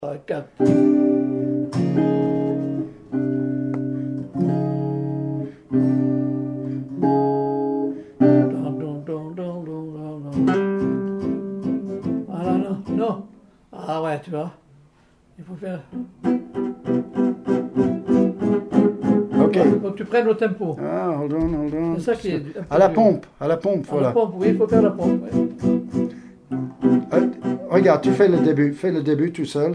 4. Voilà, non, non. Ah ouais, tu vois. Il faut faire. Ok. Il faut que tu prennes le tempo. Ah, hold on. C'est ça qui est. À la pompe, À voilà. la pompe, oui, il faut faire la pompe. Ouais. Regarde, tu fais le début tout seul.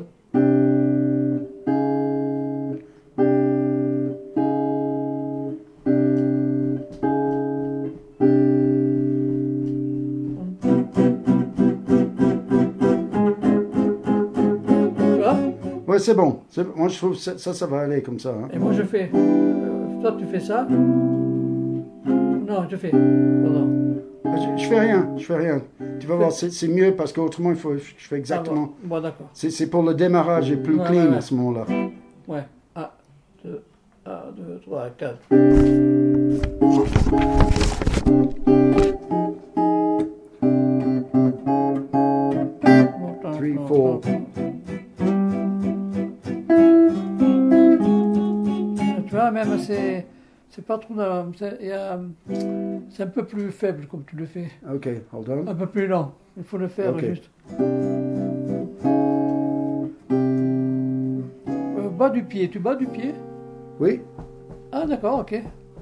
Tu vois? Ouais, c'est bon. Moi, je trouve que ça va aller comme ça. Hein. Et moi je fais. Toi tu fais ça. Non, je fais. Pardon. Je fais rien. Tu vas voir, c'est mieux parce qu'autrement, je fais exactement. Ah, bon, d'accord. C'est pour le démarrage et plus clean Ouais. à ce moment-là. Ouais. 1, 2, 3, 4. Three, four. Tu vois, même c'est pas trop. C'est un peu plus faible comme tu le fais. Ok, hold on. Un peu plus lent. Il faut le faire Ok. juste. Bas du pied. Tu bats du pied? Oui. Ah d'accord, ok.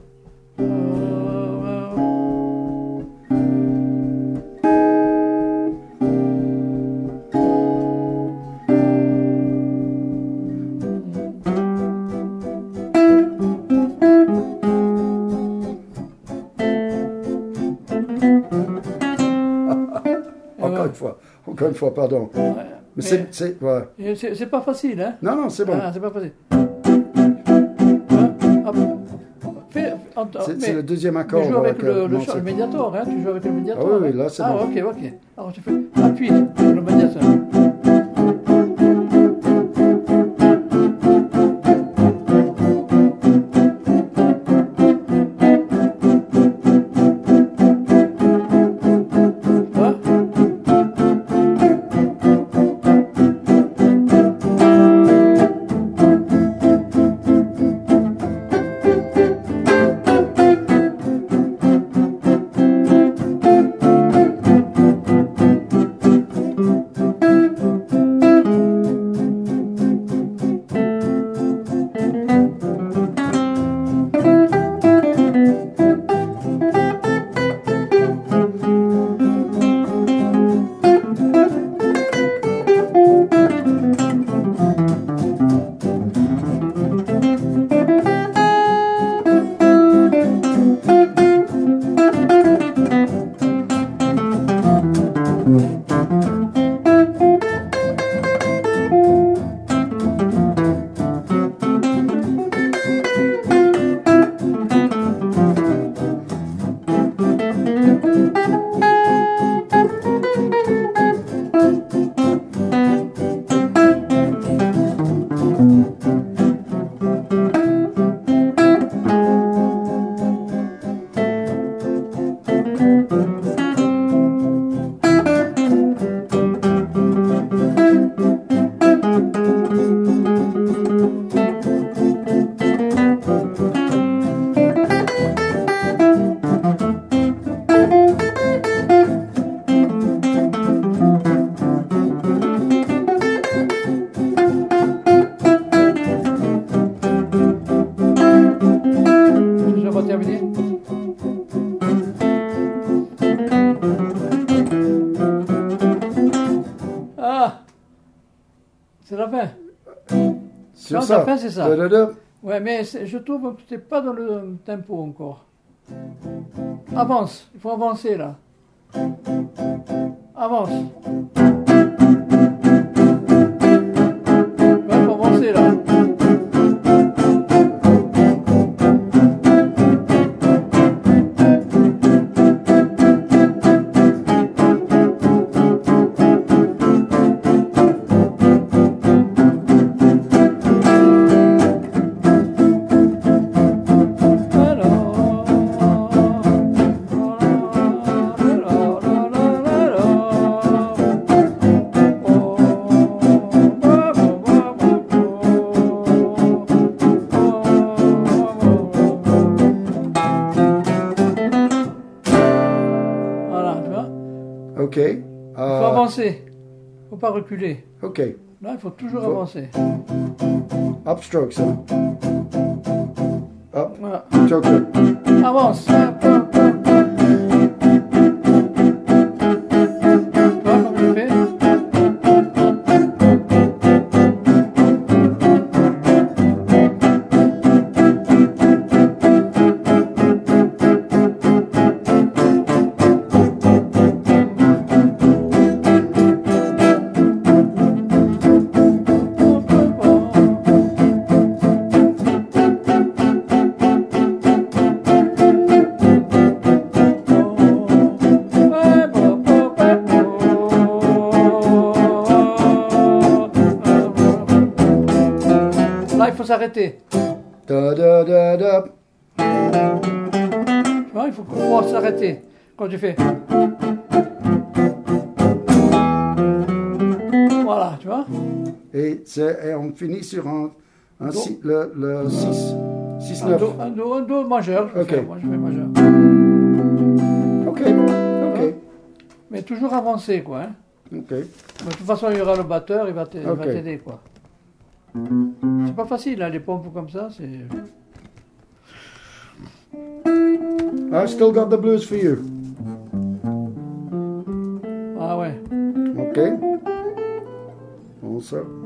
Encore une fois, pardon. Ouais, Mais c'est ouais. c'est pas facile, hein? Non, c'est bon. Ah, c'est pas facile. Hop. C'est le deuxième accord. Tu joues avec le le médiator, hein? Tu joues avec le médiator. Ah oui, hein? là c'est Ah, bon. ok. Alors tu fais appuie sur le médiator. Ah, c'est la fin. C'est Non, ça. la fin, c'est ça. Da-da-da. Ouais, mais je trouve que c'est pas dans le tempo encore. Avance, il faut avancer là. Avance. Ouais, il faut avancer là. avancer. Faut pas reculer. Ok. Là, il faut toujours avancer. Upstroke, ça. Up. Voilà. Joker. Avance. Hop, hop, hop. Tu vois comme je fais? Là, il faut s'arrêter. Da da da da. Tu vois, il faut s'arrêter quand tu fais. Voilà, tu vois. Et on finit sur le 6. 6, Un 9. do majeur, je Ok. fais. Moi, je fais majeur. Ok. Ok. Mais toujours avancer, quoi. Hein. Ok. Mais de toute façon, il y aura le batteur, il va t'aider, quoi. C'est pas facile, hein, les pompes comme ça, c'est... I still got the blues for you. Ah ouais. Ok. Also.